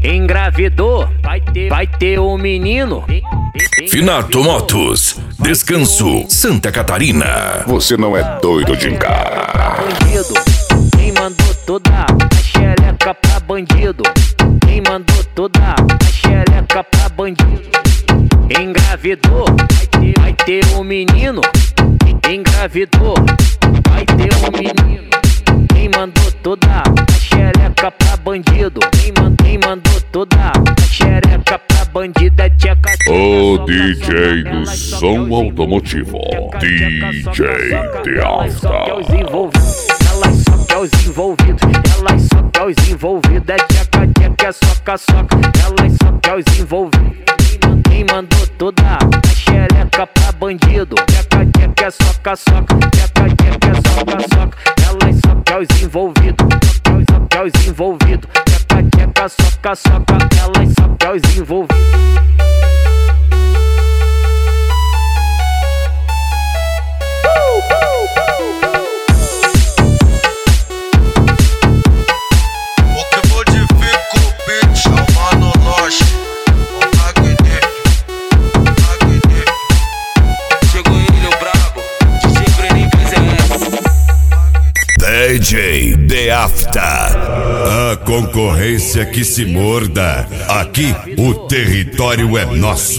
Engravidou, vai ter um menino. Finato Motos, Descanso, Santa Catarina. Você não é doido de encarar. Bandido, quem mandou toda a xereca pra bandido? Quem mandou toda a xereca pra bandido? Engravidou, vai ter um menino. Engravidou, vai ter um menino. Quem mandou toda a xereca pra bandido? Quem mandou toda a xereca pra bandido é tcheca. O DJ do som automotivo, DJ The After. Elas só quer os envolvidos, elas só quer os envolvidos. É tcheca, tcheca, é soca, soca. Elas só quer os envolvidos. Quem mandou toda a xereca pra bandido? Tcheca, tcheca, é soca, soca. Tcheca, tcheca, é soca, soca. Elas só quer os envolvidos, só quer os envolvidos. Tcheca, tcheca, soca, soca. Elas só quer os envolvidos. DJ The After. A concorrência que se morda. Aqui o território é nosso.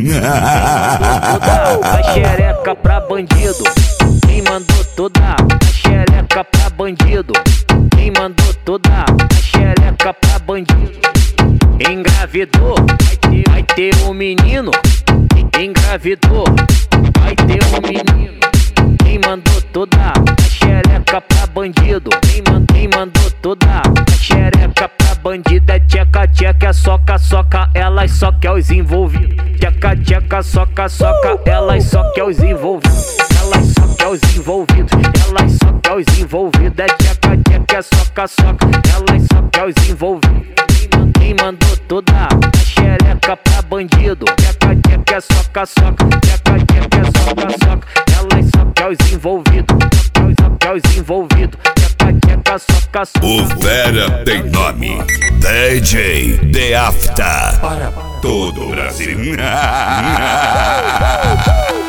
A xereca pra bandido. Quem mandou toda a xereca pra bandido? Quem mandou toda a xereca pra bandido? Engravidou, vai ter um menino. Engravidou, vai ter um menino. Quem mandou toda a xereca pra bandido? Quem mandou toda a xereca pra bandido? É tcheca, tcheca, é soca, soca. Elas só quer os envolvidos. Tcheca, tcheca, soca, soca. Elas só quer os envolvidos. Elas só quer os envolvidos. Elas só quer os envolvidos. É tcheca, tcheca, é soca, soca. Elas só quer os envolvidos. Quem mandou toda a xereca pra bandido? Tcheca, tcheca, é soca, soca. Tcheca, tcheca, é soca, soca. Elas só quer os envolvidos. Só quer os envolvidos. Tcheca, tcheca, soca, soca. O Fera tem nome. DJ The After. Para todo o Brasil.